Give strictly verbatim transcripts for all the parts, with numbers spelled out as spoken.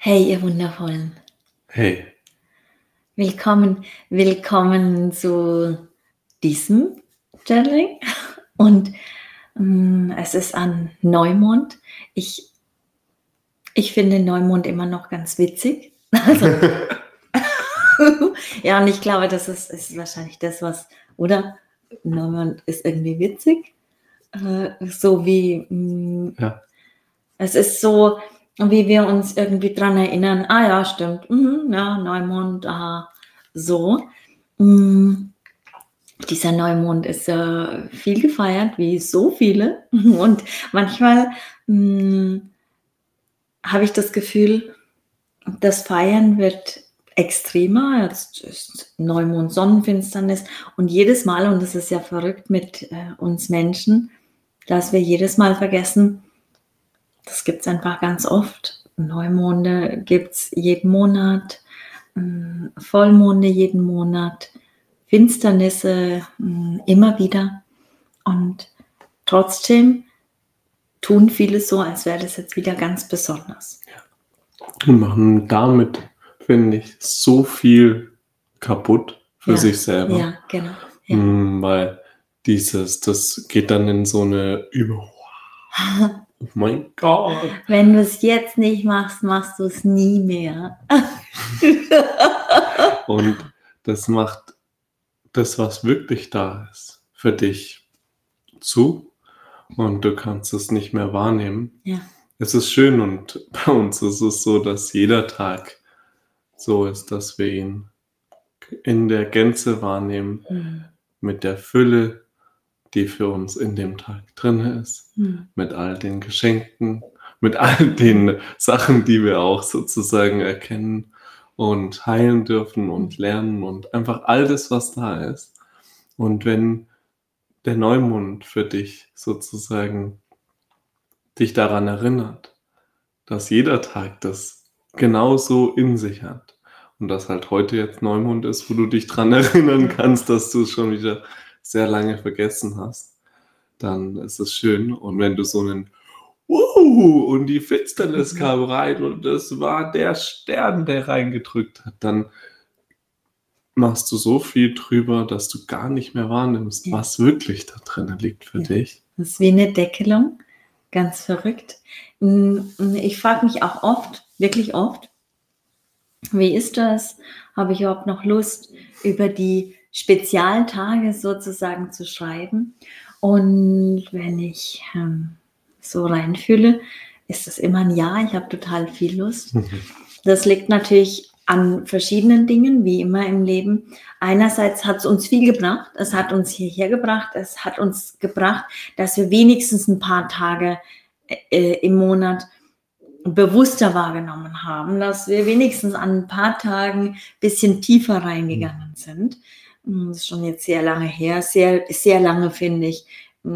Hey, ihr Wundervollen. Hey. Willkommen, willkommen zu diesem Journaling. Und ähm, es ist an Neumond. Ich, ich finde Neumond immer noch ganz witzig. Also, ja, und ich glaube, das ist, ist wahrscheinlich das, was, oder? Neumond ist irgendwie witzig. Äh, so wie, mh, Ja. es ist so, wie wir uns irgendwie dran erinnern, ah ja, stimmt, mhm, ja, Neumond, aha, so. Mm, dieser Neumond ist äh, viel gefeiert, wie so viele. Und manchmal mm, habe ich das Gefühl, das Feiern wird extremer. Jetzt ist Neumond, Sonnenfinsternis. Und jedes Mal, und das ist ja verrückt mit äh, uns Menschen, dass wir jedes Mal vergessen, das gibt es einfach ganz oft. Neumonde gibt es jeden Monat, mm, Vollmonde jeden Monat, Finsternisse mm, immer wieder. Und trotzdem tun viele so, als wäre das jetzt wieder ganz besonders. Und machen damit, finde ich, so viel kaputt für Ja, sich selber. ja, genau. Ja. Mm, Weil dieses, das geht dann in so eine Über... Oh mein Gott. Wenn du es jetzt nicht machst, machst du es nie mehr. Und das macht das, was wirklich da ist, für dich zu. Und du kannst es nicht mehr wahrnehmen. Ja. Es ist schön, und bei uns ist es so, dass jeder Tag so ist, dass wir ihn in der Gänze wahrnehmen, Mhm. mit der Fülle, die für uns in dem Tag drin ist, Mhm. mit all den Geschenken, mit all den Sachen, die wir auch sozusagen erkennen und heilen dürfen und lernen und einfach all das, was da ist. Und wenn der Neumond für dich sozusagen dich daran erinnert, dass jeder Tag das genauso in sich hat und dass halt heute jetzt Neumond ist, wo du dich dran erinnern kannst, dass du es schon wieder sehr lange vergessen hast, dann ist es schön. Und wenn du so einen Wuhu und die Finsternis kam rein und es war der Stern, der reingedrückt hat, dann machst du so viel drüber, dass du gar nicht mehr wahrnimmst, Ja. was wirklich da drin liegt für Ja. dich. Das ist wie eine Deckelung, ganz verrückt. Ich frage mich auch oft, wirklich oft, wie ist das? Habe ich überhaupt noch Lust, über die Spezialtage sozusagen zu schreiben? Und wenn ich ähm, so reinfühle, ist das immer ein Ja. Ich habe total viel Lust. Das liegt natürlich an verschiedenen Dingen, wie immer im Leben. Einerseits hat es uns viel gebracht. Es hat uns hierher gebracht. Es hat uns gebracht, dass wir wenigstens ein paar Tage äh, im Monat bewusster wahrgenommen haben, dass wir wenigstens an ein paar Tagen ein bisschen tiefer reingegangen sind. Das ist schon jetzt sehr lange her, sehr, sehr lange, finde ich,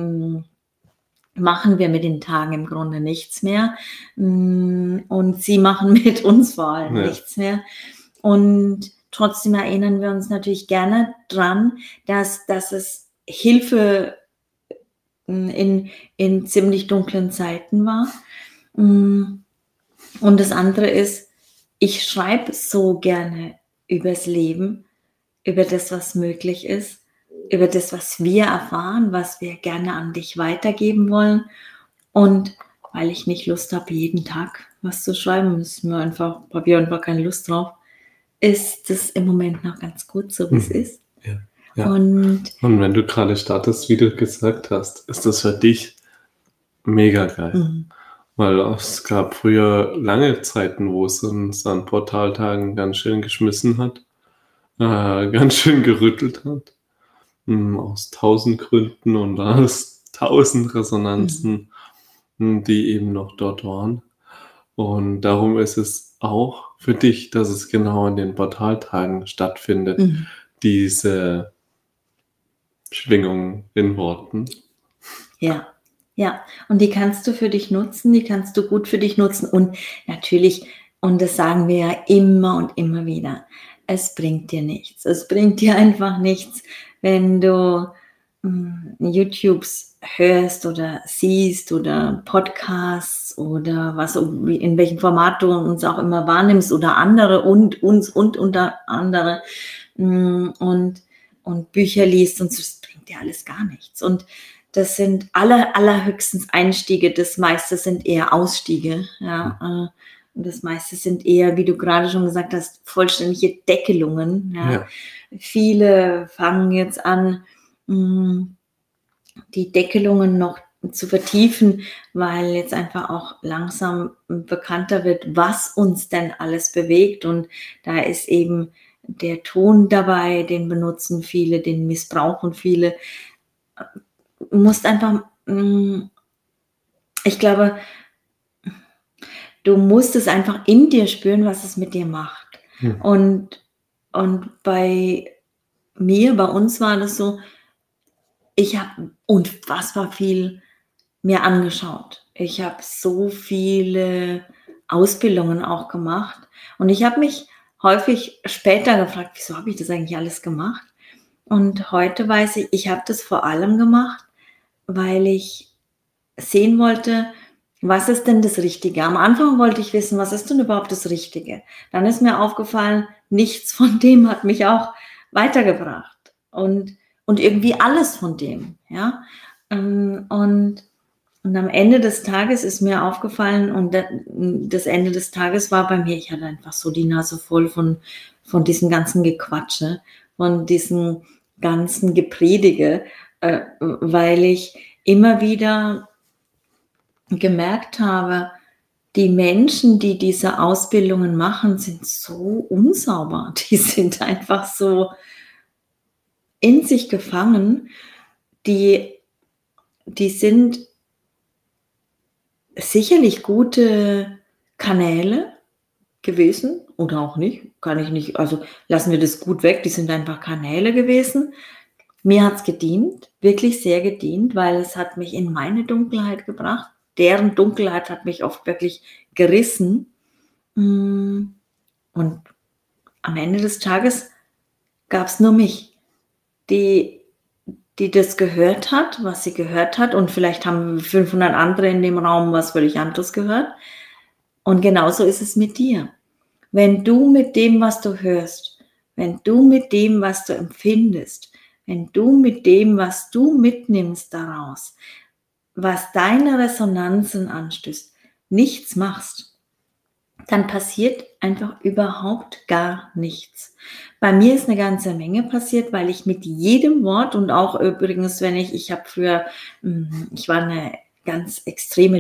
machen wir mit den Tagen im Grunde nichts mehr. Und sie machen mit uns vor allem Ja. nichts mehr. Und trotzdem erinnern wir uns natürlich gerne dran, dass, dass es Hilfe in, in ziemlich dunklen Zeiten war. Und das andere ist, ich schreibe so gerne übers Leben, über das, was möglich ist, über das, was wir erfahren, was wir gerne an dich weitergeben wollen. Und weil ich nicht Lust habe, jeden Tag was zu schreiben, ist mir einfach, habe ich einfach keine Lust drauf, ist das im Moment noch ganz gut, so wie es ist. Ja, ja. Und, Und wenn du gerade startest, wie du gesagt hast, ist das für dich mega geil. Mhm. Weil es gab früher lange Zeiten, wo es uns an Portaltagen ganz schön geschmissen hat, äh, ganz schön gerüttelt hat, mh, aus tausend Gründen und aus tausend Resonanzen, mh, die eben noch dort waren. Und darum ist es auch für dich, dass es genau an den Portaltagen stattfindet, Mhm. diese Schwingung in Worten. Ja, ja. Und die kannst du für dich nutzen, die kannst du gut für dich nutzen. Und natürlich, und das sagen wir ja immer und immer wieder, es bringt dir nichts. Es bringt dir einfach nichts, wenn du mh, YouTubes hörst oder siehst oder Podcasts oder was, in welchem Format du uns auch immer wahrnimmst oder andere und uns und unter andere und, und Bücher liest und so, das bringt dir alles gar nichts. Und das sind aller, allerhöchstens Einstiege, das meiste sind eher Ausstiege, ja, mhm. Und das meiste sind eher, wie du gerade schon gesagt hast, vollständige Deckelungen, ja. Ja. Viele fangen jetzt an, die Deckelungen noch zu vertiefen, weil jetzt einfach auch langsam bekannter wird, was uns denn alles bewegt. Und da ist eben der Ton dabei, den benutzen viele, den missbrauchen viele. Du musst einfach, ich glaube, du musst es einfach in dir spüren, was es mit dir macht. Hm. Und, und bei mir, bei uns war das so, ich habe unfassbar viel mir angeschaut. Ich habe so viele Ausbildungen auch gemacht. Und ich habe mich häufig später gefragt, wieso habe ich das eigentlich alles gemacht? Und heute weiß ich, ich habe das vor allem gemacht, weil ich sehen wollte, was ist denn das Richtige? Am Anfang wollte ich wissen, was ist denn überhaupt das Richtige? Dann ist mir aufgefallen, nichts von dem hat mich auch weitergebracht. Und, und irgendwie alles von dem. Ja? Und, und am Ende des Tages ist mir aufgefallen, und das Ende des Tages war bei mir, ich hatte einfach so die Nase voll von, von diesem ganzen Gequatsche, von diesem ganzen Gepredige, äh, weil ich immer wieder gemerkt habe, die Menschen, die diese Ausbildungen machen, sind so unsauber. Die sind einfach so in sich gefangen. Die, die sind sicherlich gute Kanäle gewesen oder auch nicht, kann ich nicht, also lassen wir das gut weg, die sind einfach Kanäle gewesen. Mir hat es gedient, wirklich sehr gedient, weil es hat mich in meine Dunkelheit gebracht. Deren Dunkelheit hat mich oft wirklich gerissen. Und am Ende des Tages gab es nur mich, die, die das gehört hat, was sie gehört hat. Und vielleicht haben fünfhundert andere in dem Raum was völlig anderes gehört. Und genauso ist es mit dir. Wenn du mit dem, was du hörst, wenn du mit dem, was du empfindest, wenn du mit dem, was du mitnimmst daraus, was deine Resonanzen anstößt, nichts machst, dann passiert einfach überhaupt gar nichts. Bei mir ist eine ganze Menge passiert, weil ich mit jedem Wort und auch übrigens, wenn ich, ich habe früher, ich war eine ganz extreme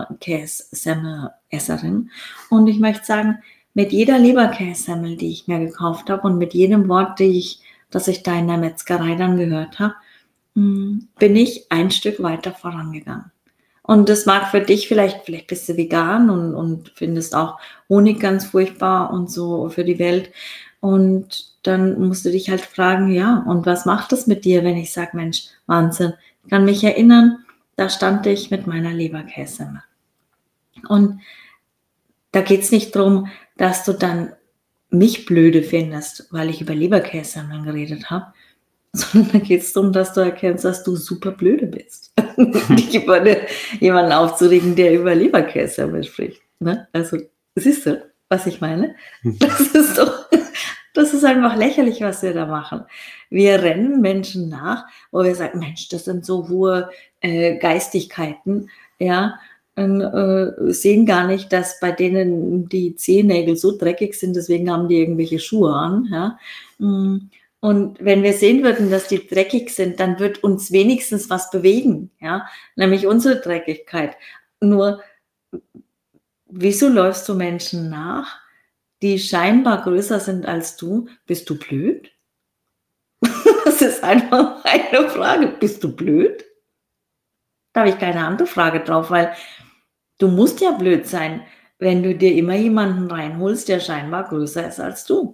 Leberkässemmel-Esserin und ich möchte sagen, mit jeder Leberkässemmel, die ich mir gekauft habe und mit jedem Wort, die ich, das ich da in der Metzgerei dann gehört habe, bin ich ein Stück weiter vorangegangen. Und das mag für dich vielleicht, vielleicht bist du vegan und, und findest auch Honig ganz furchtbar und so für die Welt. Und dann musst du dich halt fragen, ja, und was macht das mit dir, wenn ich sage, Mensch, Wahnsinn. Ich kann mich erinnern, da stand ich mit meiner Leberkässemmel. Und da geht es nicht darum, dass du dann mich blöde findest, weil ich über Leberkässemmeln geredet habe, sondern da geht es darum, dass du erkennst, dass du super blöde bist. Dich über jemanden aufzuregen, der über Leberkäse spricht. Ne? Also, siehst du, was ich meine? Das ist doch, das ist einfach lächerlich, was wir da machen. Wir rennen Menschen nach, wo wir sagen, Mensch, das sind so hohe äh, Geistigkeiten, ja, und, äh, sehen gar nicht, dass bei denen die Zehennägel so dreckig sind, deswegen haben die irgendwelche Schuhe an, ja. Und wenn wir sehen würden, dass die dreckig sind, dann wird uns wenigstens was bewegen, ja, nämlich unsere Dreckigkeit. Nur, wieso läufst du Menschen nach, die scheinbar größer sind als du? Bist du blöd? Das ist einfach eine Frage. Bist du blöd? Da habe ich keine andere Frage drauf, weil du musst ja blöd sein, wenn du dir immer jemanden reinholst, der scheinbar größer ist als du.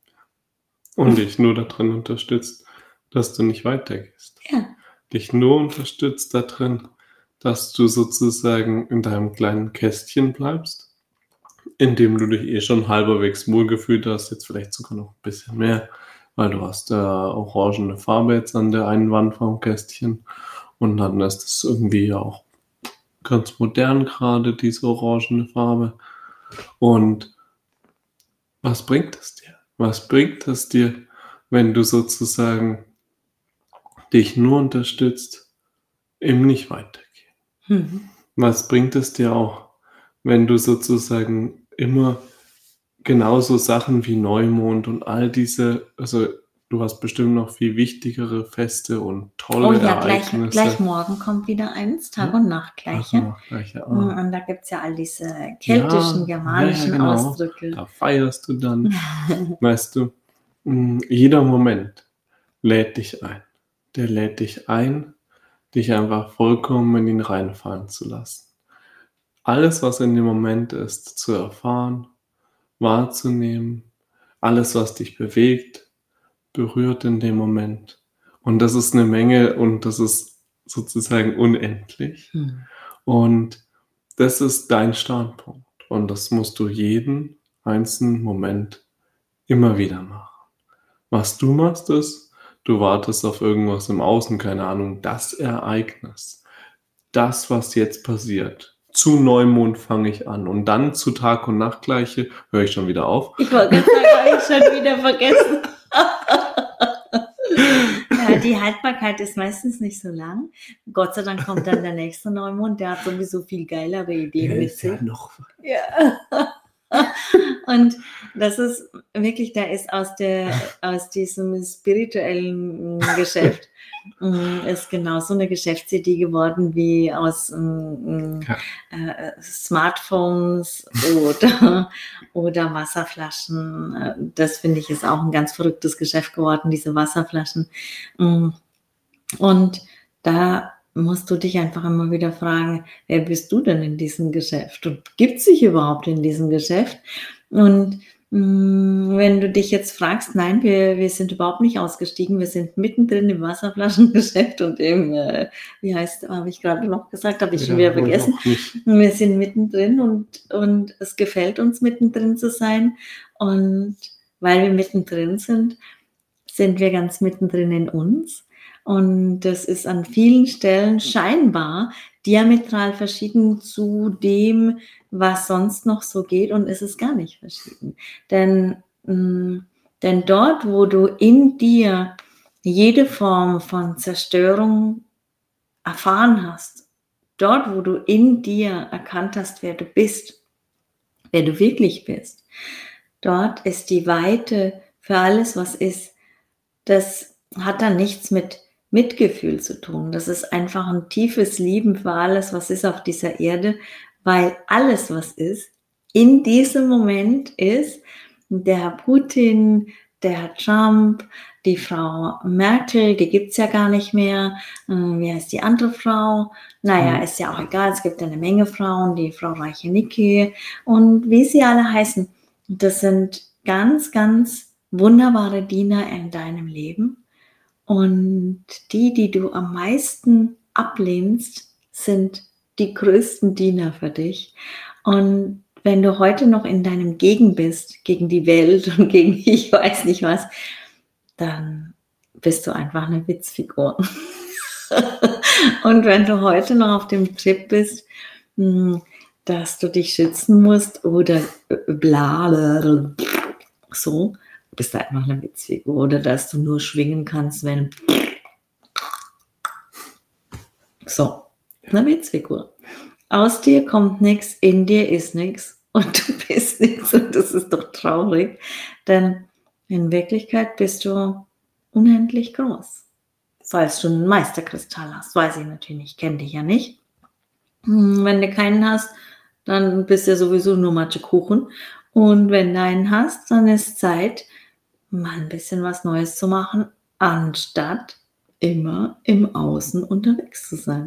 Und dich nur darin unterstützt, dass du nicht weitergehst. Ja. Dich nur unterstützt darin, dass du sozusagen in deinem kleinen Kästchen bleibst, in dem du dich eh schon halberwegs wohlgefühlt hast, jetzt vielleicht sogar noch ein bisschen mehr, weil du hast äh, orangene Farbe jetzt an der einen Wand vom Kästchen Und dann ist es irgendwie auch ganz modern gerade, diese orangene Farbe. Und was bringt es dir? Was bringt es dir, wenn du sozusagen dich nur unterstützt im Nicht-Weitergehen? Mhm. Was bringt es dir auch, wenn du sozusagen immer genauso Sachen wie Neumond und all diese, also du hast bestimmt noch viel wichtigere Feste und Oh tolle ja, gleich, gleich Ereignisse. morgen kommt wieder eins, Tag Ja? und Nacht Tag gleiche. und Nacht gleiche. Mm, Ah. Und da gibt es ja all diese keltischen, Ja, ja, ja, germanischen genau. Ausdrücke. Da feierst du dann. Weißt du, mh, jeder Moment lädt dich ein. Der lädt dich ein, dich einfach vollkommen in ihn reinfallen zu lassen. Alles, was in dem Moment ist, zu erfahren, wahrzunehmen, alles, was dich bewegt, berührt in dem Moment. Und das ist eine Menge und das ist sozusagen unendlich. Hm. Und das ist dein Standpunkt. Und das musst du jeden einzelnen Moment immer wieder machen. Was du machst ist, du wartest auf irgendwas im Außen, keine Ahnung, das Ereignis, das, was jetzt passiert. Zu Neumond fange ich an und dann zu Tag und Nachtgleiche höre ich schon wieder auf. Ich wollte gerade sagen, habe ich schon wieder vergessen. Ja, die Haltbarkeit ist meistens nicht so lang. Gott sei Dank kommt dann der nächste Neumond, der hat sowieso viel geilere Ideen Der mit ist ja sich. noch. Ja. Und das ist wirklich, der ist aus, der, aus diesem spirituellen mm, Geschäft, mm, ist genauso eine Geschäftsidee geworden wie aus mm, Ja. äh, Smartphones oder, oder Wasserflaschen. Äh, Das finde ich ist auch ein ganz verrücktes Geschäft geworden, diese Wasserflaschen. Mm. Und da musst du dich einfach immer wieder fragen, wer bist du denn in diesem Geschäft? Und gibt es dich überhaupt in diesem Geschäft? Und mh, wenn du dich jetzt fragst, nein, wir, wir sind überhaupt nicht ausgestiegen, wir sind mittendrin im Wasserflaschengeschäft und im, äh, wie heißt, habe ich gerade noch gesagt, habe ich schon wieder Ja, wohl vergessen. auch nicht. Wir sind mittendrin und, und es gefällt uns, mittendrin zu sein. Und weil wir mittendrin sind, sind wir ganz mittendrin in uns. Und das ist an vielen Stellen scheinbar diametral verschieden zu dem, was sonst noch so geht, und es ist gar nicht verschieden. Denn, mh, denn dort, wo du in dir jede Form von Zerstörung erfahren hast, dort, wo du in dir erkannt hast, wer du bist, wer du wirklich bist, dort ist die Weite für alles, was ist. Das hat dann nichts mit Mitgefühl zu tun. Das ist einfach ein tiefes Lieben für alles, was ist auf dieser Erde, weil alles, was ist, in diesem Moment ist der Herr Putin, der Herr Trump, die Frau Merkel, die gibt es ja gar nicht mehr. Wie heißt die andere Frau? Naja, Hm. ist ja auch egal, es gibt eine Menge Frauen, die Frau Reiche-Nicki und wie sie alle heißen. Das sind ganz, ganz wunderbare Diener in deinem Leben. Und die, die du am meisten ablehnst, sind die größten Diener für dich. Und wenn du heute noch in deinem Gegen bist, gegen die Welt und gegen ich weiß nicht was, dann bist du einfach eine Witzfigur. Und wenn du heute noch auf dem Trip bist, dass du dich schützen musst oder bla, so, bist du einfach eine Witzfigur. Oder dass du nur schwingen kannst, wenn so, eine Witzfigur. Aus dir kommt nichts, in dir ist nichts und du bist nichts, und das ist doch traurig, denn in Wirklichkeit bist du unendlich groß. Falls du einen Meisterkristall hast, weiß ich natürlich nicht, kenne dich ja nicht. Wenn du keinen hast, dann bist du ja sowieso nur Matschekuchen. Und wenn du einen hast, dann ist Zeit, mal ein bisschen was Neues zu machen, anstatt immer im Außen unterwegs zu sein.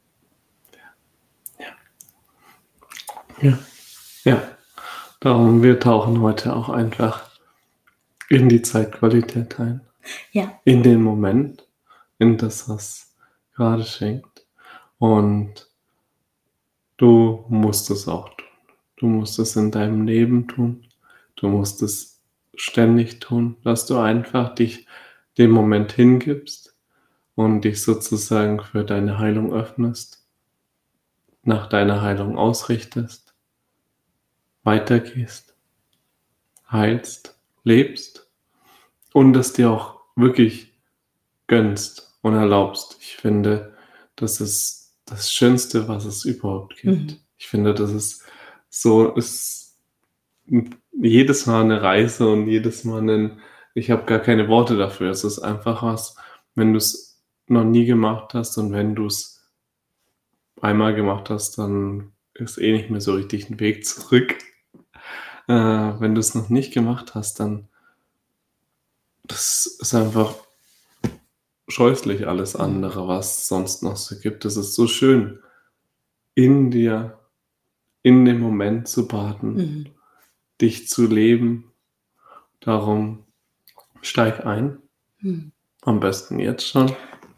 Ja. Ja. Darum, wir tauchen heute auch einfach in die Zeitqualität ein. Ja. In den Moment, in das, was gerade schenkt. Und du musst es auch tun. Du musst es in deinem Leben tun. Du musst es ständig tun, dass du einfach dich dem Moment hingibst und dich sozusagen für deine Heilung öffnest, nach deiner Heilung ausrichtest, weitergehst, heilst, lebst und es dir auch wirklich gönnst und erlaubst. Ich finde, das ist das Schönste, was es überhaupt gibt. Mhm. Ich finde, das ist so, ist jedes Mal eine Reise und jedes Mal ein, ich habe gar keine Worte dafür. Es ist einfach was, wenn du es noch nie gemacht hast und wenn du es einmal gemacht hast, dann ist eh nicht mehr so richtig ein Weg zurück. Äh, wenn du es noch nicht gemacht hast, dann das ist einfach scheußlich alles andere, was es sonst noch so gibt. Es ist so schön, in dir, in dem Moment zu baden, Mhm. dich zu leben. Darum steig ein, Mhm. am besten jetzt schon.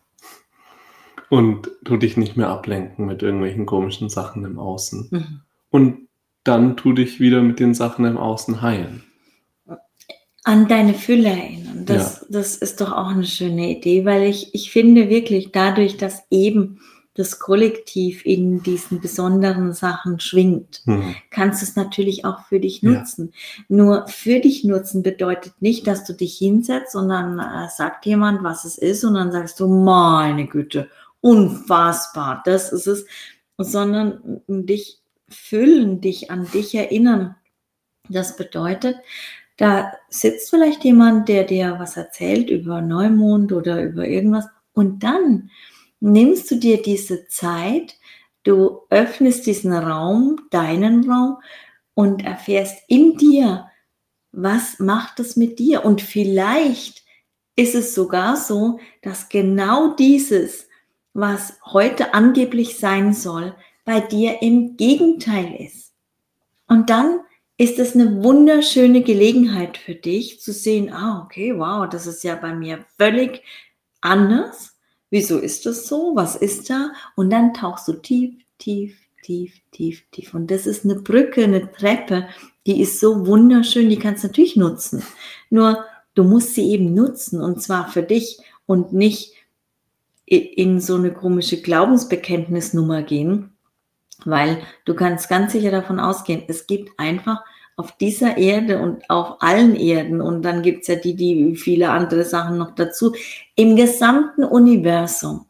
Und tu dich nicht mehr ablenken mit irgendwelchen komischen Sachen im Außen. Mhm. Und dann tu dich wieder mit den Sachen im Außen heilen. An deine Fülle erinnern. Das, Ja. das ist doch auch eine schöne Idee, weil ich, ich finde wirklich dadurch, dass eben das Kollektiv in diesen besonderen Sachen schwingt, Mhm. kannst du es natürlich auch für dich Ja. nutzen. Nur für dich nutzen bedeutet nicht, dass du dich hinsetzt und dann äh, sagt jemand, was es ist und dann sagst du, meine Güte, unfassbar, das ist es, sondern dich füllen, dich an dich erinnern. Das bedeutet, da sitzt vielleicht jemand, der dir was erzählt über Neumond oder über irgendwas und dann nimmst du dir diese Zeit, du öffnest diesen Raum, deinen Raum und erfährst in dir, was macht es mit dir? Und vielleicht ist es sogar so, dass genau dieses, was heute angeblich sein soll, bei dir im Gegenteil ist. Und dann ist es eine wunderschöne Gelegenheit für dich zu sehen, ah, okay, wow, das ist ja bei mir völlig anders. Wieso ist das so? Was ist da? Und dann tauchst du tief, tief, tief, tief, tief. Und das ist eine Brücke, eine Treppe, die ist so wunderschön, die kannst du natürlich nutzen. Nur du musst sie eben nutzen und zwar für dich und nicht in so eine komische Glaubensbekenntnisnummer gehen. Weil du kannst ganz sicher davon ausgehen, es gibt einfach auf dieser Erde und auf allen Erden, und dann gibt es ja die, die viele andere Sachen noch dazu, im gesamten Universum,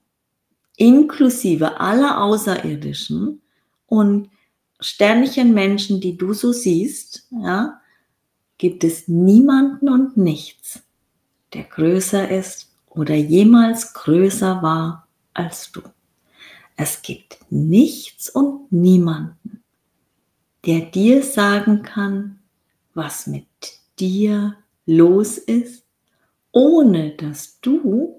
inklusive aller Außerirdischen und Sternchen-Menschen, die du so siehst, ja, gibt es niemanden und nichts, der größer ist oder jemals größer war als du. Es gibt nichts und niemanden, der dir sagen kann, was mit dir los ist, ohne dass du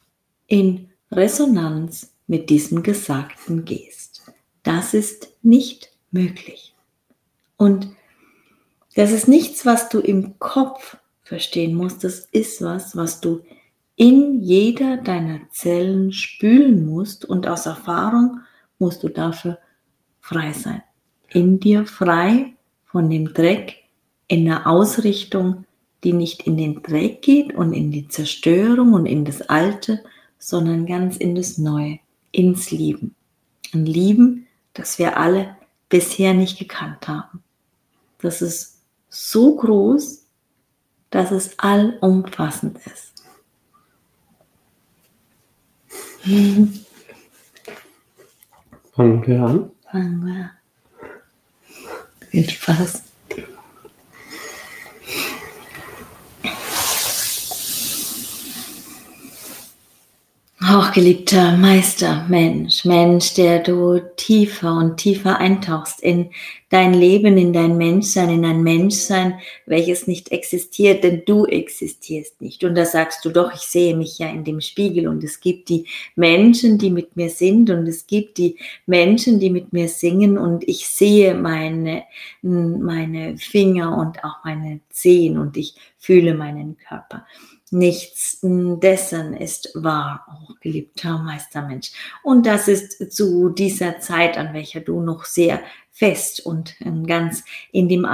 in Resonanz mit diesem Gesagten gehst. Das ist nicht möglich. Und das ist nichts, was du im Kopf verstehen musst. Das ist was, was du in jeder deiner Zellen spülen musst, und aus Erfahrung musst du dafür frei sein. In dir frei von dem Dreck, in einer Ausrichtung, die nicht in den Dreck geht und in die Zerstörung und in das Alte, sondern ganz in das Neue, ins Lieben. Ein Lieben, das wir alle bisher nicht gekannt haben. Das ist so groß, dass es allumfassend ist. Fangen wir an. Fangen wir an. Viel Spaß. Hochgeliebter Meister, Mensch, Mensch, der du tiefer und tiefer eintauchst in dein Leben, in dein Menschsein, in ein Menschsein, welches nicht existiert, denn du existierst nicht. Und da sagst du doch, ich sehe mich ja in dem Spiegel und es gibt die Menschen, die mit mir sind und es gibt die Menschen, die mit mir singen und ich sehe meine, meine Finger und auch meine Zehen und ich fühle meinen Körper. Nichts dessen ist wahr, oh geliebter Meistermensch. Und das ist zu dieser Zeit, an welcher du noch sehr fest und ganz in dem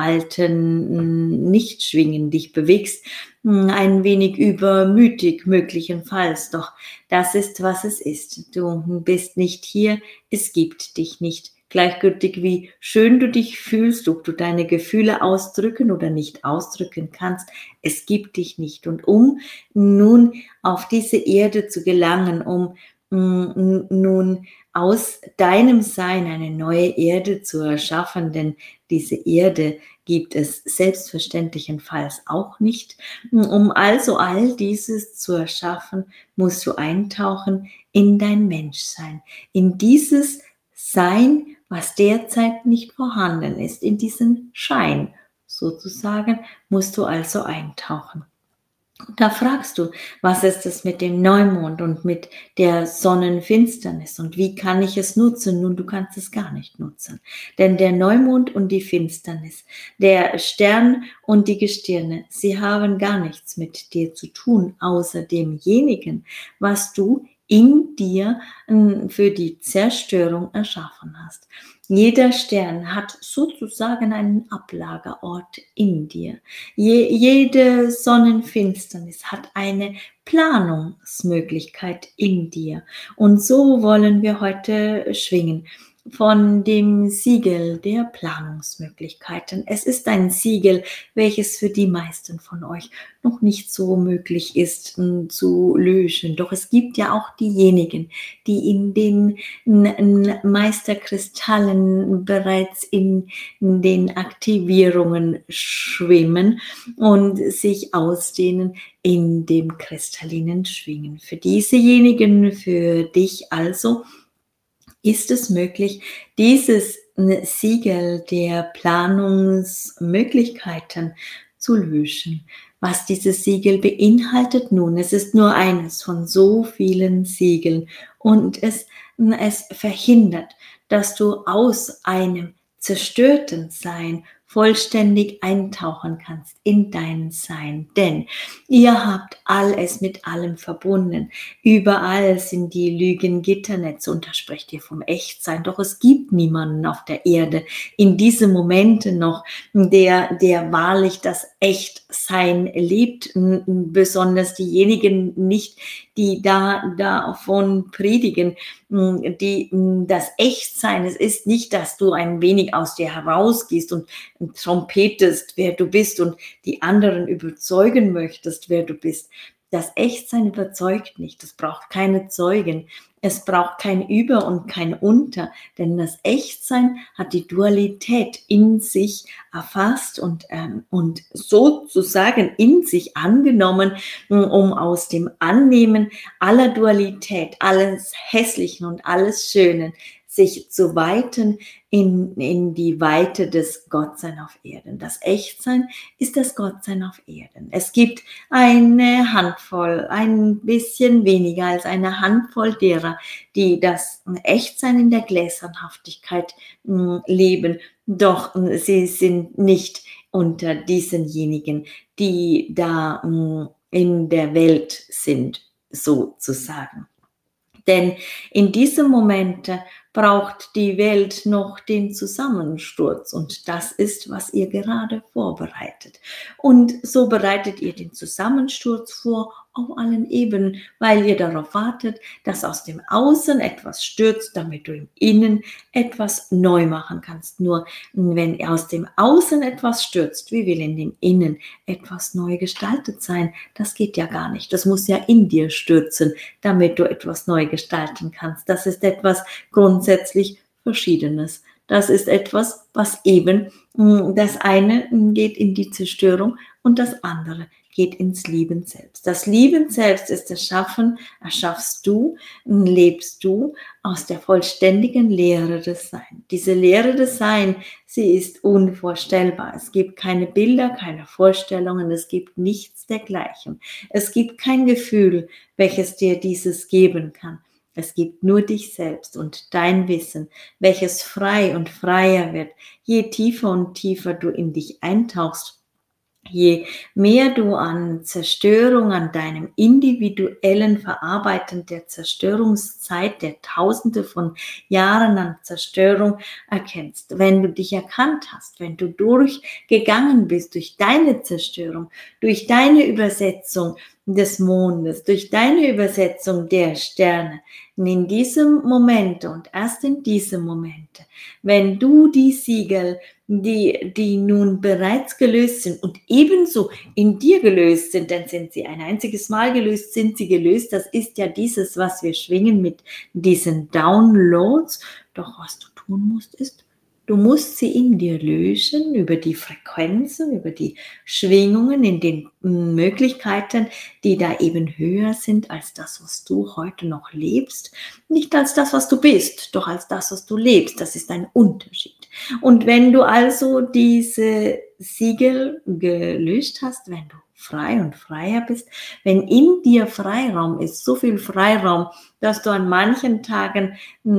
alten Nichtschwingen dich bewegst, ein wenig übermütig möglicherweise. Doch das ist, was es ist. Du bist nicht hier, es gibt dich nicht. Gleichgültig wie schön du dich fühlst, ob du deine Gefühle ausdrücken oder nicht ausdrücken kannst, es gibt dich nicht. Und um nun auf diese Erde zu gelangen, um mm, nun aus deinem Sein eine neue Erde zu erschaffen, denn diese Erde gibt es selbstverständlichenfalls auch nicht. Um also all dieses zu erschaffen, musst du eintauchen in dein Menschsein, in dieses Sein, was derzeit nicht vorhanden ist, in diesen Schein sozusagen, musst du also eintauchen. Und da fragst du, was ist es mit dem Neumond und mit der Sonnenfinsternis und wie kann ich es nutzen? Nun, du kannst es gar nicht nutzen, denn der Neumond und die Finsternis, der Stern und die Gestirne, sie haben gar nichts mit dir zu tun, außer demjenigen, was du in dir für die Zerstörung erschaffen hast. Jeder Stern hat sozusagen einen Ablagerort in dir. Je, jede Sonnenfinsternis hat eine Planungsmöglichkeit in dir. Und so wollen wir heute schwingen von dem Siegel der Planungsmöglichkeiten. Es ist ein Siegel, welches für die meisten von euch noch nicht so möglich ist m, zu lösen. Doch es gibt ja auch diejenigen, die in den n, Meisterkristallen bereits in, in den Aktivierungen schwimmen und sich ausdehnen in dem kristallinen Schwingen. Für diesejenigen, für dich also, ist es möglich, dieses Siegel der Planungsmöglichkeiten zu lösen. Was dieses Siegel beinhaltet nun, es ist nur eines von so vielen Siegeln und es, es verhindert, dass du aus einem zerstörten Sein vollständig eintauchen kannst in dein Sein, denn ihr habt alles mit allem verbunden. Überall sind die Lügen Gitternetze und da sprecht ihr vom Echtsein, doch es gibt niemanden auf der Erde in diesen Momenten noch, der, der wahrlich das Echtsein lebt, besonders diejenigen nicht, die da davon predigen, die das Echtsein. Es ist nicht, dass du ein wenig aus dir herausgehst und trompetest, wer du bist und die anderen überzeugen möchtest, wer du bist. Das Echtsein überzeugt nicht, es braucht keine Zeugen, es braucht kein Über und kein Unter, denn das Echtsein hat die Dualität in sich erfasst und, ähm, und sozusagen in sich angenommen, um aus dem Annehmen aller Dualität, alles Hässlichen und alles Schönen, sich zu weiten in, in die Weite des Gottsein auf Erden. Das Echtsein ist das Gottsein auf Erden. Es gibt eine Handvoll, ein bisschen weniger als eine Handvoll derer, die das Echtsein in der Gläsernhaftigkeit mh, leben. Doch mh, sie sind nicht unter diesenjenigen, die da mh, in der Welt sind, sozusagen. Denn in diesem Moment braucht die Welt noch den Zusammensturz und das ist, was ihr gerade vorbereitet. Und so bereitet ihr den Zusammensturz vor auf allen Ebenen, weil ihr darauf wartet, dass aus dem Außen etwas stürzt, damit du im Innen etwas neu machen kannst. Nur wenn aus dem Außen etwas stürzt, wie will in dem Innen etwas neu gestaltet sein? Das geht ja gar nicht. Das muss ja in dir stürzen, damit du etwas neu gestalten kannst. Das ist etwas grundsätzlich Verschiedenes. Das ist etwas, was eben, das eine geht in die Zerstörung und das andere geht ins Lieben selbst. Das Lieben selbst ist das Schaffen, erschaffst du, lebst du aus der vollständigen Lehre des Sein. Diese Lehre des Sein, sie ist unvorstellbar. Es gibt keine Bilder, keine Vorstellungen, es gibt nichts dergleichen. Es gibt kein Gefühl, welches dir dieses geben kann. Es gibt nur dich selbst und dein Wissen, welches frei und freier wird, je tiefer und tiefer du in dich eintauchst, Je mehr du an Zerstörung, an deinem individuellen Verarbeiten der Zerstörungszeit, der Tausende von Jahren an Zerstörung erkennst, wenn du dich erkannt hast, wenn du durchgegangen bist durch deine Zerstörung, durch deine Übersetzung des Mondes, durch deine Übersetzung der Sterne, in diesem Moment und erst in diesem Momente, wenn du die Siegel, die, die nun bereits gelöst sind und ebenso in dir gelöst sind, denn sind sie ein einziges Mal gelöst, sind sie gelöst. Das ist ja dieses, was wir schwingen mit diesen Downloads. Doch was du tun musst, ist, du musst sie in dir lösen über die Frequenzen, über die Schwingungen, in den Möglichkeiten, die da eben höher sind als das, was du heute noch lebst. Nicht als das, was du bist, doch als das, was du lebst. Das ist ein Unterschied. Und wenn du also diese Siegel gelöst hast, wenn du frei und freier bist, wenn in dir Freiraum ist, so viel Freiraum, dass du an manchen Tagen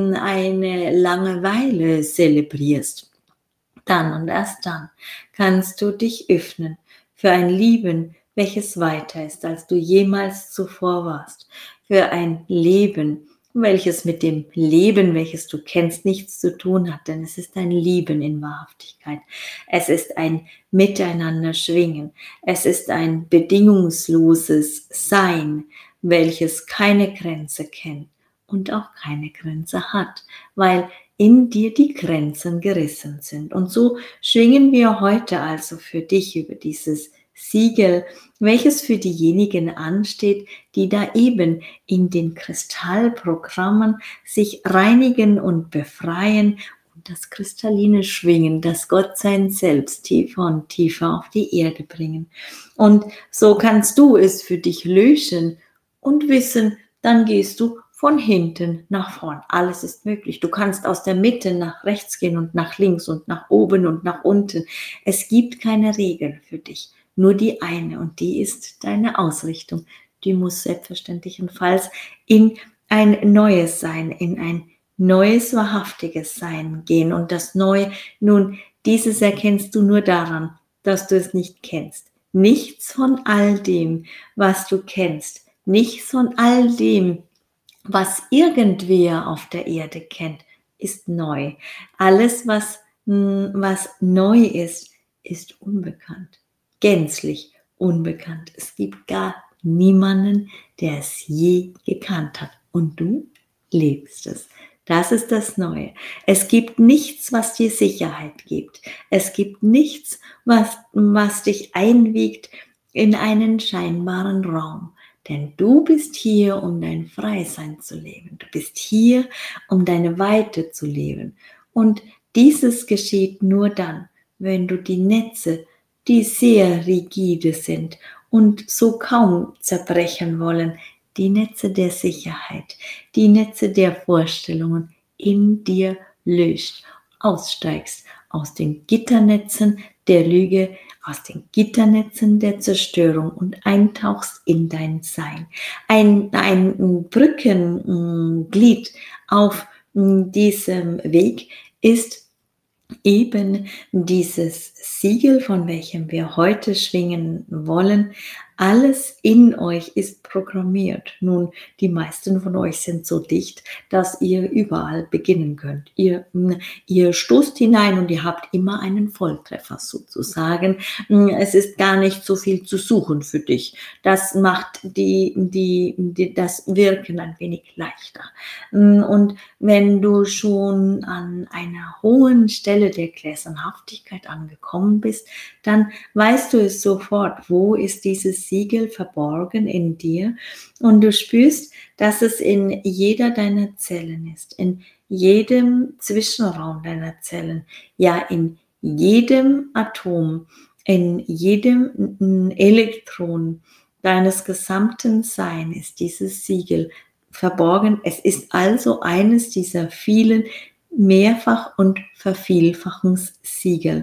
eine Langeweile zelebrierst, dann und erst dann kannst du dich öffnen für ein Leben, welches weiter ist, als du jemals zuvor warst, für ein Leben, welches mit dem Leben, welches du kennst, nichts zu tun hat, denn es ist ein Lieben in Wahrhaftigkeit. Es ist ein Miteinander schwingen. Es ist ein bedingungsloses Sein, welches keine Grenze kennt und auch keine Grenze hat, weil in dir die Grenzen gerissen sind. Und so schwingen wir heute also für dich über dieses Siegel, welches für diejenigen ansteht, die da eben in den Kristallprogrammen sich reinigen und befreien und das kristalline Schwingen, das Gottsein selbst tiefer und tiefer auf die Erde bringen. Und so kannst du es für dich lösen und wissen, dann gehst du von hinten nach vorn. Alles ist möglich. Du kannst aus der Mitte nach rechts gehen und nach links und nach oben und nach unten. Es gibt keine Regel für dich. Nur die eine, und die ist deine Ausrichtung. Die muss selbstverständlichenfalls in ein neues Sein, in ein neues, wahrhaftiges Sein gehen. Und das Neue, nun, dieses erkennst du nur daran, dass du es nicht kennst. Nichts von all dem, was du kennst, nichts von all dem, was irgendwer auf der Erde kennt, ist neu. Alles, was, was neu ist, ist unbekannt. Gänzlich unbekannt. Es gibt gar niemanden, der es je gekannt hat. Und du lebst es. Das ist das Neue. Es gibt nichts, was dir Sicherheit gibt. Es gibt nichts, was, was dich einwiegt in einen scheinbaren Raum. Denn du bist hier, um dein Freisein zu leben. Du bist hier, um deine Weite zu leben. Und dieses geschieht nur dann, wenn du die Netze, die sehr rigide sind und so kaum zerbrechen wollen, die Netze der Sicherheit, die Netze der Vorstellungen in dir löst, aussteigst aus den Gitternetzen der Lüge, aus den Gitternetzen der Zerstörung und eintauchst in dein Sein. Ein, ein Brückenglied auf diesem Weg ist eben dieses Siegel, von welchem wir heute schwingen wollen. Alles in euch ist programmiert. Nun, die meisten von euch sind so dicht, dass ihr überall beginnen könnt. Ihr, ihr stoßt hinein und ihr habt immer einen Volltreffer sozusagen. Es ist gar nicht so viel zu suchen für dich. Das macht die, die, die, das Wirken ein wenig leichter. Und wenn du schon an einer hohen Stelle der Gläsernhaftigkeit angekommen bist, dann weißt du es sofort, wo ist dieses Siegel verborgen in dir, und du spürst, dass es in jeder deiner Zellen ist, in jedem Zwischenraum deiner Zellen, ja in jedem Atom, in jedem Elektron deines gesamten Seins ist dieses Siegel verborgen. Es ist also eines dieser vielen Mehrfach- und Vervielfachungssiegel.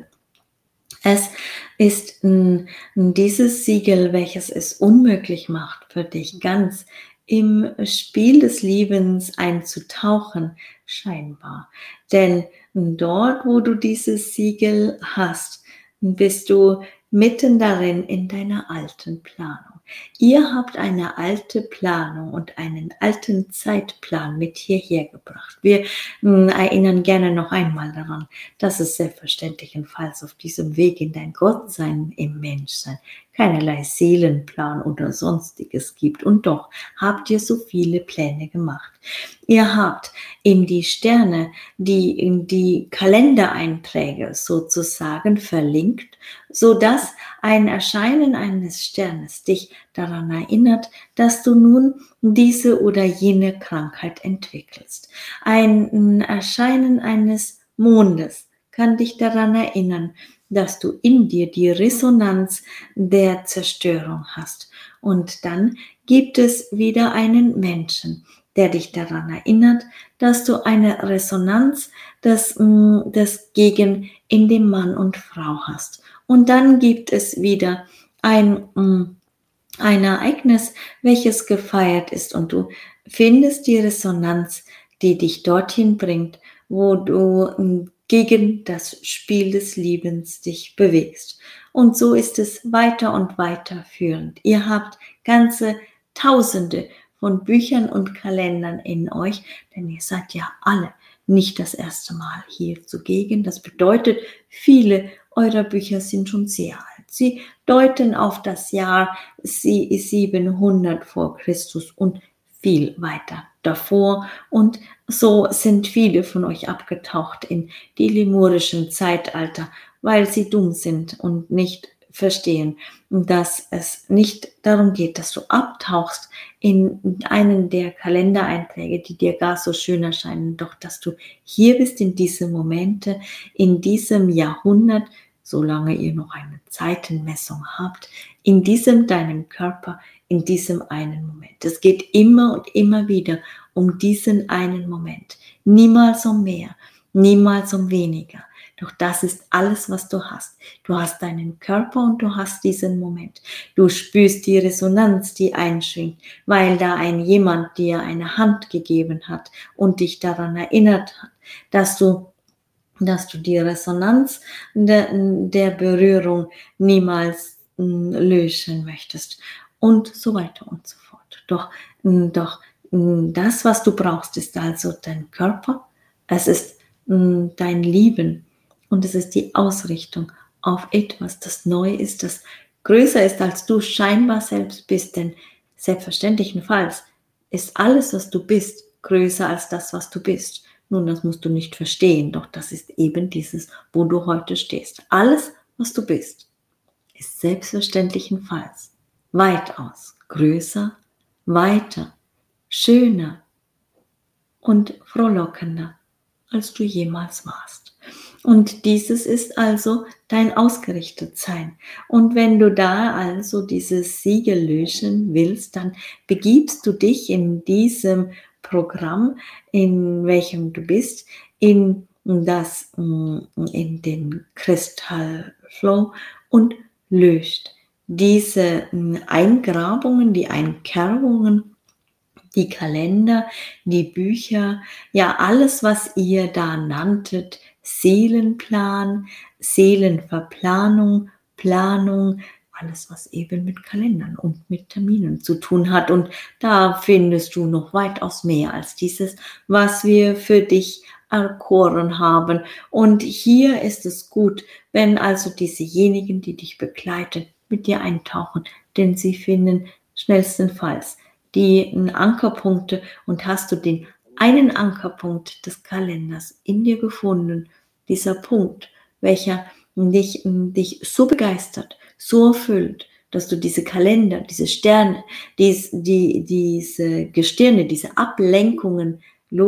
Es ist n, dieses Siegel, welches es unmöglich macht für dich, ganz im Spiel des Lebens einzutauchen, scheinbar. Denn dort, wo du dieses Siegel hast, bist du mitten darin in deiner alten Planung. Ihr habt eine alte Planung und einen alten Zeitplan mit hierher gebracht. Wir mh, erinnern gerne noch einmal daran, dass es selbstverständlichenfalls auf diesem Weg in dein Gottsein, im Menschsein, keinerlei Seelenplan oder sonstiges gibt. Und doch habt ihr so viele Pläne gemacht. Ihr habt in die Sterne, die in die Kalendereinträge sozusagen verlinkt, so dass ein Erscheinen eines Sternes dich daran erinnert, dass du nun diese oder jene Krankheit entwickelst. Ein Erscheinen eines Mondes kann dich daran erinnern, dass du in dir die Resonanz der Zerstörung hast. Und dann gibt es wieder einen Menschen, der dich daran erinnert, dass du eine Resonanz des, des Gegen in dem Mann und Frau hast. Und dann gibt es wieder ein, ein Ereignis, welches gefeiert ist und du findest die Resonanz, die dich dorthin bringt, wo du gegen das Spiel des Liebens dich bewegst. Und so ist es weiter und weiter führend. Ihr habt ganze Tausende von Büchern und Kalendern in euch, denn ihr seid ja alle nicht das erste Mal hier zugegen. Das bedeutet, viele eurer Bücher sind schon sehr alt. Sie deuten auf das Jahr siebenhundert vor Christus und viel weiter davor. Und so sind viele von euch abgetaucht in die lemurischen Zeitalter, weil sie dumm sind und nicht verstehen, dass es nicht darum geht, dass du abtauchst in einen der Kalendereinträge, die dir gar so schön erscheinen, doch dass du hier bist in diese Momente, in diesem Jahrhundert, solange ihr noch eine Zeitenmessung habt, in diesem deinem Körper, in diesem einen Moment. Es geht immer und immer wieder um diesen einen Moment. Niemals um mehr, niemals um weniger. Doch das ist alles, was du hast. Du hast deinen Körper und du hast diesen Moment. Du spürst die Resonanz, die einschwingt, weil da ein jemand dir eine Hand gegeben hat und dich daran erinnert hat, dass du, dass du die Resonanz der, der Berührung niemals mh, löschen möchtest und so weiter und so fort. Doch, mh, doch mh, das, was du brauchst, ist also dein Körper. Es ist mh, dein Lieben. Und es ist die Ausrichtung auf etwas, das neu ist, das größer ist, als du scheinbar selbst bist. Denn selbstverständlichenfalls ist alles, was du bist, größer als das, was du bist. Nun, das musst du nicht verstehen, doch das ist eben dieses, wo du heute stehst. Alles, was du bist, ist selbstverständlichenfalls weitaus größer, weiter, schöner und frohlockender, als du jemals warst. Und dieses ist also dein Ausgerichtetsein. Und wenn du da also dieses Siegel lösen willst, dann begibst du dich in diesem Programm, in welchem du bist, in das, in den Kristallflow und löst diese Eingrabungen, die Einkerbungen, die Kalender, die Bücher, ja alles, was ihr da nanntet, Seelenplan, Seelenverplanung, Planung, alles, was eben mit Kalendern und mit Terminen zu tun hat. Und da findest du noch weitaus mehr als dieses, was wir für dich erkoren haben. Und hier ist es gut, wenn also diesejenigen, die dich begleiten, mit dir eintauchen, denn sie finden schnellstenfalls die Ankerpunkte und hast du den einen Ankerpunkt des Kalenders in dir gefunden, dieser Punkt, welcher dich, dich so begeistert, so erfüllt, dass du diese Kalender, diese Sterne, dies, die, diese Gestirne, diese Ablenkungen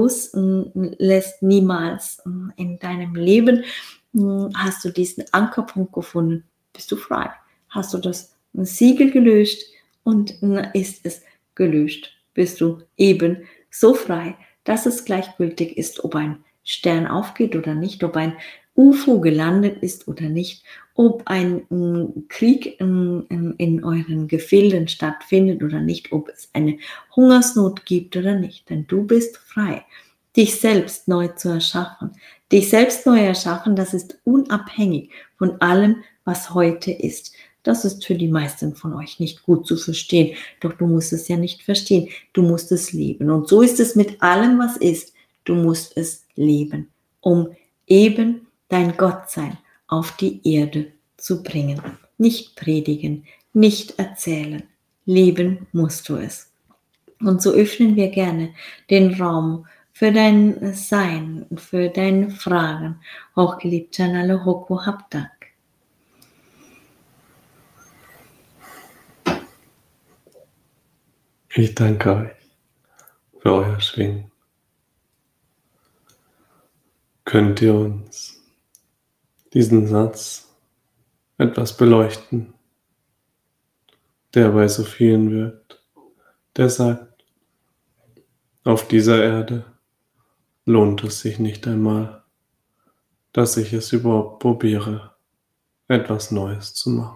loslässt niemals in deinem Leben, hast du diesen Ankerpunkt gefunden, bist du frei. Hast du das Siegel gelöst und ist es gelöst, bist du eben so frei, dass es gleichgültig ist, ob ein Stern aufgeht oder nicht, ob ein U F O gelandet ist oder nicht, ob ein m, Krieg m, m, in euren Gefilden stattfindet oder nicht, ob es eine Hungersnot gibt oder nicht, denn du bist frei. dich selbst neu zu erschaffen. Dich selbst neu erschaffen, das ist unabhängig von allem, was heute ist. Das ist für die meisten von euch nicht gut zu verstehen, doch du musst es ja nicht verstehen, du musst es leben. Und so ist es mit allem, was ist. Du musst es leben, um eben dein Gottsein auf die Erde zu bringen. Nicht predigen, nicht erzählen. Leben musst du es. Und so öffnen wir gerne den Raum für dein Sein, für deine Fragen. Hochgeliebter Nalohoku, hab Dank. Ich danke euch für euer Schwingen. Könnt ihr uns diesen Satz etwas beleuchten, der bei so vielen wirkt, der sagt, auf dieser Erde lohnt es sich nicht einmal, dass ich es überhaupt probiere, etwas Neues zu machen.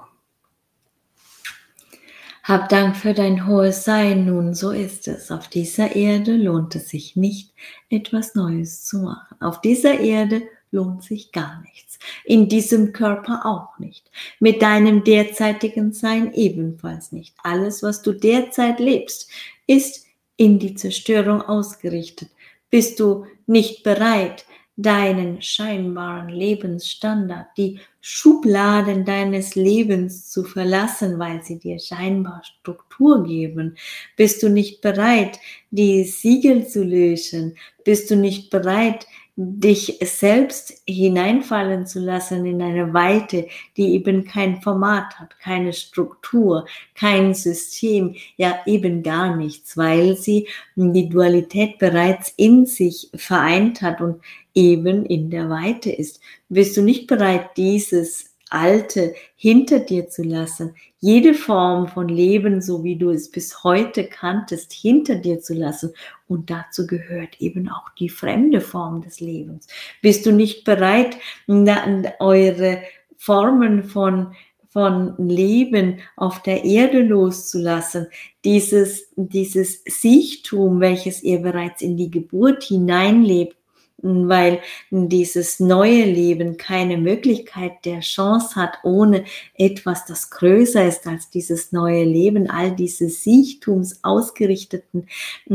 Hab Dank für dein hohes Sein, nun so ist es. Auf dieser Erde lohnt es sich nicht, etwas Neues zu machen. Auf dieser Erde lohnt sich gar nichts. In diesem Körper auch nicht. Mit deinem derzeitigen Sein ebenfalls nicht. Alles, was du derzeit lebst, ist in die Zerstörung ausgerichtet. Bist du nicht bereit, deinen scheinbaren Lebensstandard, die Schubladen deines Lebens zu verlassen, weil sie dir scheinbar Struktur geben? Bist du nicht bereit, die Siegel zu lösen? Bist du nicht bereit, dich selbst hineinfallen zu lassen in eine Weite, die eben kein Format hat, keine Struktur, kein System, ja eben gar nichts, weil sie die Dualität bereits in sich vereint hat und eben in der Weite ist. Bist du nicht bereit, dieses Alte hinter dir zu lassen, jede Form von Leben, so wie du es bis heute kanntest, hinter dir zu lassen? Und dazu gehört eben auch die fremde Form des Lebens. Bist du nicht bereit, eure Formen von von Leben auf der Erde loszulassen, dieses, dieses Siechtum, welches ihr bereits in die Geburt hineinlebt, weil dieses neue Leben keine Möglichkeit der Chance hat, ohne etwas, das größer ist als dieses neue Leben. All diese Sichtums ausgerichteten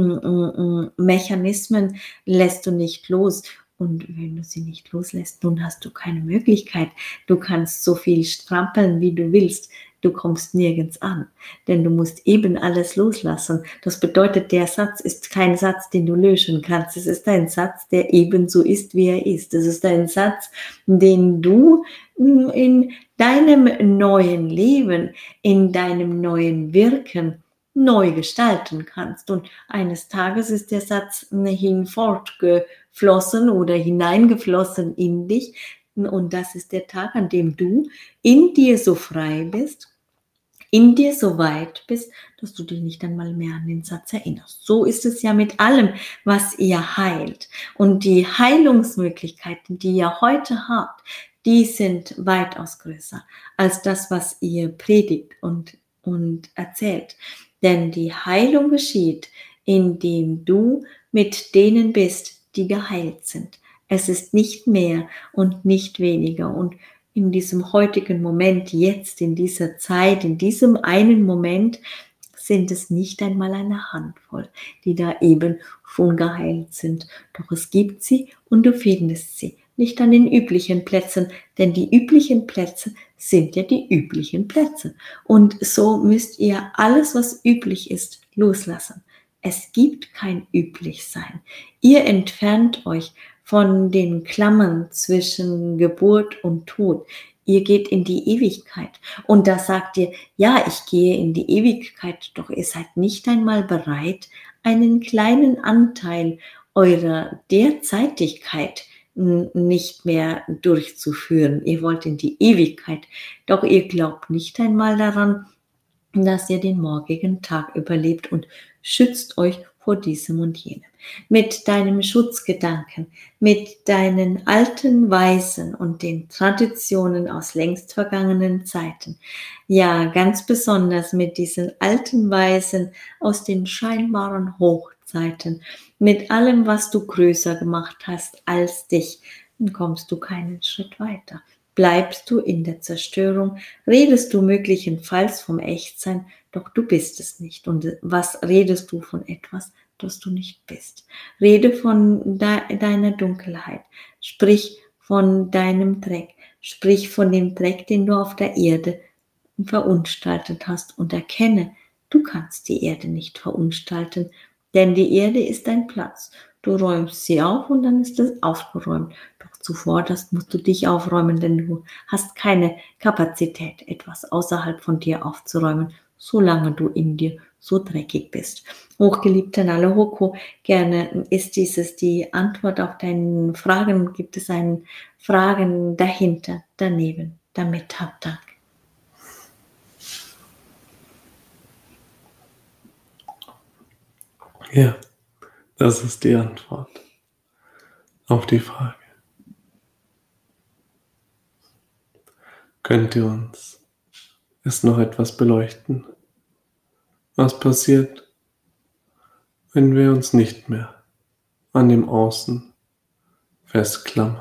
Mechanismen lässt du nicht los. Und wenn du sie nicht loslässt, nun hast du keine Möglichkeit. Du kannst so viel strampeln, wie du willst. Du kommst nirgends an, denn du musst eben alles loslassen. Das bedeutet, der Satz ist kein Satz, den du lösen kannst. Es ist ein Satz, der ebenso ist, wie er ist. Es ist ein Satz, den du in deinem neuen Leben, in deinem neuen Wirken neu gestalten kannst. Und eines Tages ist der Satz hinfortgeflossen oder hineingeflossen in dich. Und das ist der Tag, an dem du in dir so frei bist, in dir so weit bist, dass du dich nicht einmal mehr an den Satz erinnerst. So ist es ja mit allem, was ihr heilt. Und die Heilungsmöglichkeiten, die ihr heute habt, die sind weitaus größer als das, was ihr predigt und, und erzählt. Denn die Heilung geschieht, indem du mit denen bist, die geheilt sind. Es ist nicht mehr und nicht weniger. Und in diesem heutigen Moment, jetzt, in dieser Zeit, in diesem einen Moment, sind es nicht einmal eine Handvoll, die da eben schon geheilt sind. Doch es gibt sie und du findest sie. Nicht an den üblichen Plätzen, denn die üblichen Plätze sind ja die üblichen Plätze. Und so müsst ihr alles, was üblich ist, loslassen. Es gibt kein Üblichsein. Ihr entfernt euch von den Klammern zwischen Geburt und Tod. Ihr geht in die Ewigkeit. Und da sagt ihr, ja, ich gehe in die Ewigkeit, doch ihr seid nicht einmal bereit, einen kleinen Anteil eurer Derzeitigkeit nicht mehr durchzuführen. Ihr wollt in die Ewigkeit, doch ihr glaubt nicht einmal daran, dass ihr den morgigen Tag überlebt und schützt euch vor diesem und jenem. Mit deinem Schutzgedanken, mit deinen alten Weisen und den Traditionen aus längst vergangenen Zeiten. Ja, ganz besonders mit diesen alten Weisen aus den scheinbaren Hochzeiten. Hochzeiten, mit allem, was du größer gemacht hast als dich, dann kommst du keinen Schritt weiter. Bleibst du in der Zerstörung, redest du möglicherweise vom Echtsein, doch du bist es nicht. Und was redest du von etwas, das du nicht bist? Rede von de- deiner Dunkelheit, sprich von deinem Dreck, sprich von dem Dreck, den du auf der Erde verunstaltet hast, und erkenne, du kannst die Erde nicht verunstalten, denn die Erde ist dein Platz. Du räumst sie auf und dann ist es aufgeräumt. Doch zuvor, das musst du dich aufräumen, denn du hast keine Kapazität, etwas außerhalb von dir aufzuräumen, solange du in dir so dreckig bist. Hochgeliebter Nalohoko, gerne ist dieses die Antwort auf deine Fragen. Gibt es einen Fragen dahinter, daneben, damit hab Dank. Ja, das ist die Antwort auf die Frage. Könnt ihr uns es noch etwas beleuchten? Was passiert, wenn wir uns nicht mehr an dem Außen festklammern?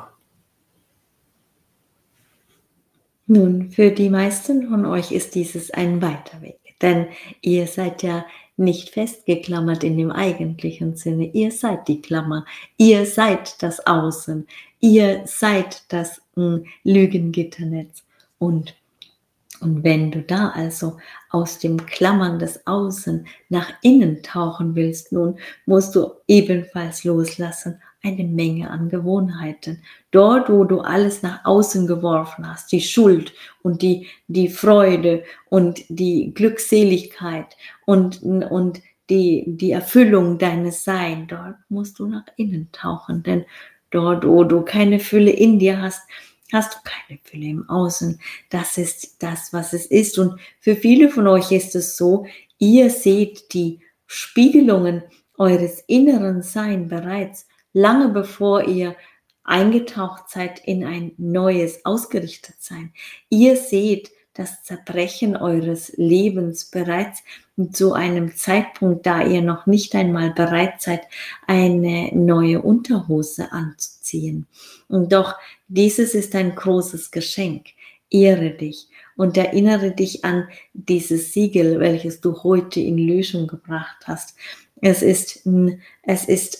Nun, für die meisten von euch ist dieses ein weiter Weg, denn ihr seid ja nicht festgeklammert in dem eigentlichen Sinne. Ihr seid die Klammer, ihr seid das Außen, ihr seid das mh, Lügengitternetz. Und, und wenn du da also aus dem Klammern des Außen nach innen tauchen willst, nun musst du ebenfalls loslassen eine Menge an Gewohnheiten. Dort, wo du alles nach außen geworfen hast, die Schuld und die, die Freude und die Glückseligkeit und, und die, die Erfüllung deines Seins, dort musst du nach innen tauchen. Denn dort, wo du keine Fülle in dir hast, hast du keine Fülle im Außen. Das ist das, was es ist. Und für viele von euch ist es so, ihr seht die Spiegelungen eures inneren Seins bereits lange bevor ihr eingetaucht seid in ein neues Ausgerichtetsein. Ihr seht das Zerbrechen eures Lebens bereits zu einem Zeitpunkt, da ihr noch nicht einmal bereit seid, eine neue Unterhose anzuziehen. Und doch, dieses ist ein großes Geschenk. Ehre dich und erinnere dich an dieses Siegel, welches du heute in Lösung gebracht hast. Es ist, es ist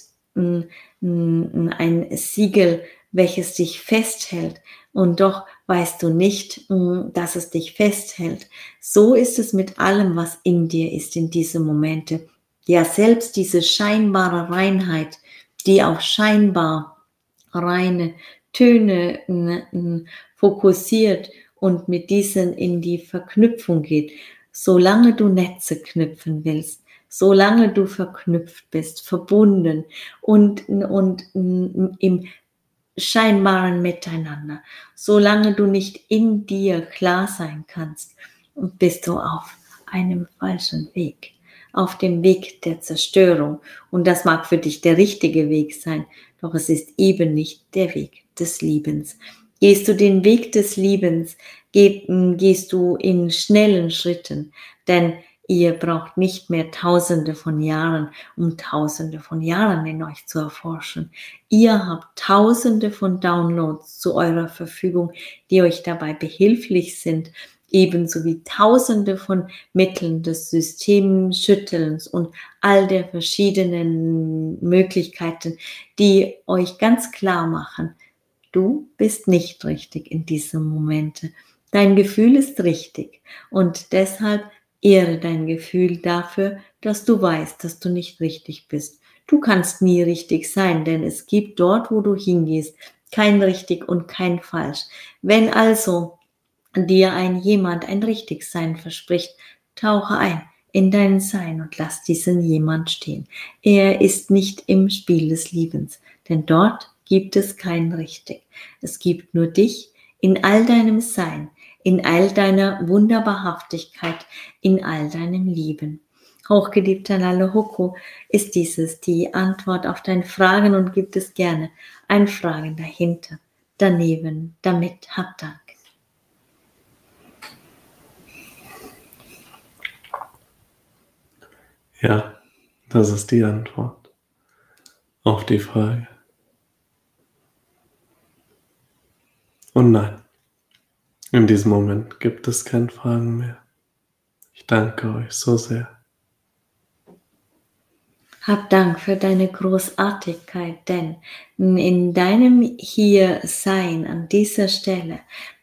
ein Siegel, welches dich festhält, und doch weißt du nicht, dass es dich festhält. So ist es mit allem, was in dir ist in diesen Momente. Ja, selbst diese scheinbare Reinheit, die auf scheinbar reine Töne fokussiert und mit diesen in die Verknüpfung geht, solange du Netze knüpfen willst, solange du verknüpft bist, verbunden und, und im scheinbaren Miteinander, solange du nicht in dir klar sein kannst, bist du auf einem falschen Weg, auf dem Weg der Zerstörung. Und das mag für dich der richtige Weg sein, doch es ist eben nicht der Weg des Liebens. Gehst du den Weg des Liebens, geh, gehst du in schnellen Schritten, denn ihr braucht nicht mehr Tausende von Jahren, um Tausende von Jahren in euch zu erforschen. Ihr habt Tausende von Downloads zu eurer Verfügung, die euch dabei behilflich sind, ebenso wie Tausende von Mitteln des Systemschüttelns und all der verschiedenen Möglichkeiten, die euch ganz klar machen, du bist nicht richtig in diesem Momente. Dein Gefühl ist richtig und deshalb ehre dein Gefühl dafür, dass du weißt, dass du nicht richtig bist. Du kannst nie richtig sein, denn es gibt dort, wo du hingehst, kein richtig und kein falsch. Wenn also dir ein jemand ein Richtigsein verspricht, tauche ein in dein Sein und lass diesen jemand stehen. Er ist nicht im Spiel des Liebens, denn dort gibt es kein Richtig. Es gibt nur dich in all deinem Sein, in all deiner Wunderbarhaftigkeit, in all deinem Lieben. Hochgeliebter Nalohoko, ist dieses die Antwort auf deine Fragen und gibt es gerne ein Fragen dahinter, daneben, damit hab Dank. Ja, Das ist die Antwort auf die Frage. Und nein, in diesem Moment gibt es keine Fragen mehr. Ich danke euch so sehr. Hab Dank für deine Großartigkeit, denn in deinem Hier-Sein an dieser Stelle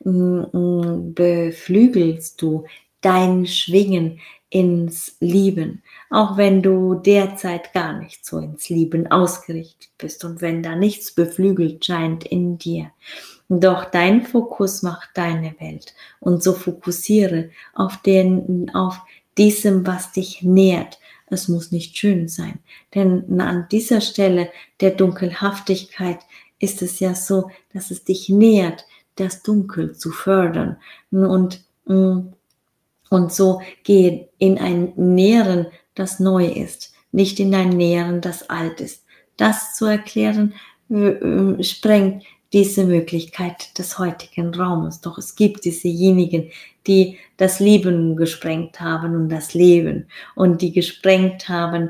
beflügelst du dein Schwingen ins Lieben, auch wenn du derzeit gar nicht so ins Lieben ausgerichtet bist und wenn da nichts beflügelt scheint in dir. Doch dein Fokus macht deine Welt und so fokussiere auf, den, auf diesem, was dich nährt. Es muss nicht schön sein, denn an dieser Stelle der Dunkelhaftigkeit ist es ja so, dass es dich nährt, das Dunkel zu fördern und, und so gehe in ein Nähren, das neu ist, nicht in ein Nähren, das alt ist. Das zu erklären, sprengt diese Möglichkeit des heutigen Raumes. Doch es gibt diesejenigen, die das Leben gesprengt haben und das Leben und die gesprengt haben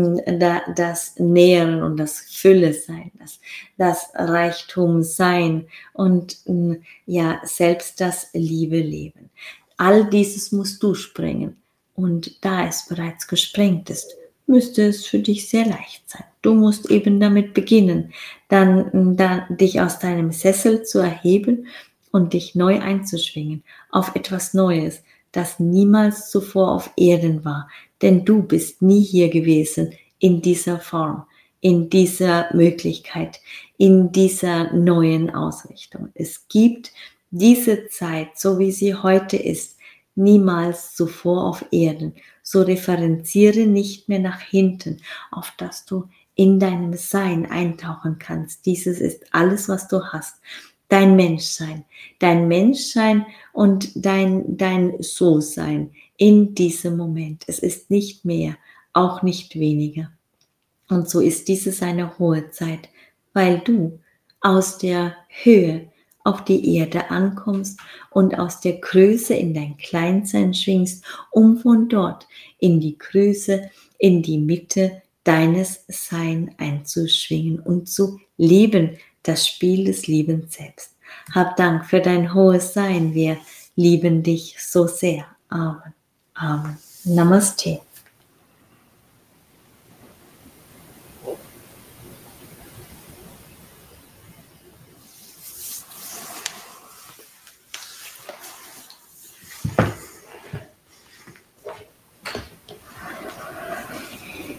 das Nähren und das Fülle sein, das, das Reichtum sein und ja selbst das Liebe leben. All dieses musst du sprengen und da es bereits gesprengt ist, müsste es für dich sehr leicht sein. Du musst eben damit beginnen, dann, dann dich aus deinem Sessel zu erheben und dich neu einzuschwingen auf etwas Neues, das niemals zuvor auf Erden war. Denn du bist nie hier gewesen in dieser Form, in dieser Möglichkeit, in dieser neuen Ausrichtung. Es gibt diese Zeit, so wie sie heute ist, niemals zuvor auf Erden. So referenziere nicht mehr nach hinten, auf das du in deinem Sein eintauchen kannst. Dieses ist alles, was du hast. Dein Menschsein, dein Menschsein und dein, dein So-Sein in diesem Moment. Es ist nicht mehr, auch nicht weniger. Und so ist dieses eine hohe Zeit, weil du aus der Höhe auf die Erde ankommst und aus der Größe in dein Kleinsein schwingst, um von dort in die Größe, in die Mitte deines Sein einzuschwingen und zu leben, das Spiel des Lebens selbst. Hab Dank für dein hohes Sein, wir lieben dich so sehr. Amen. Amen. Namaste.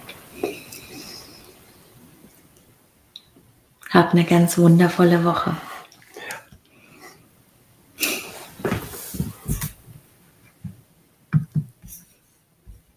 Hab eine ganz wundervolle Woche.